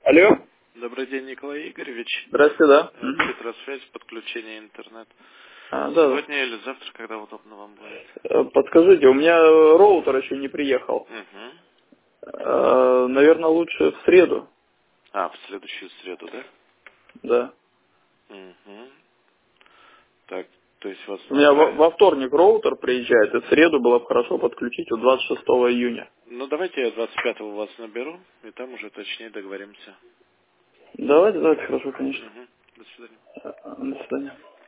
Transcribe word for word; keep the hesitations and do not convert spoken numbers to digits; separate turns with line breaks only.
Алло.
Добрый день, Николай Игоревич.
Здравствуйте, да.
Петросвязь, подключение интернет.
А, да.
Сегодня или завтра, когда удобно вам будет?
Подскажите, у меня роутер еще не приехал.
Угу.
Наверное, лучше в среду.
А, в следующую среду, да?
Да.
Угу. Так, то есть вас...
У меня во, во вторник роутер приезжает, и в среду было бы хорошо подключить у двадцать шестого июня.
Ну, давайте я двадцать пятого вас наберу, и там уже точнее договоримся.
Давайте, давайте, хорошо, конечно.
Угу. До свидания.
До свидания.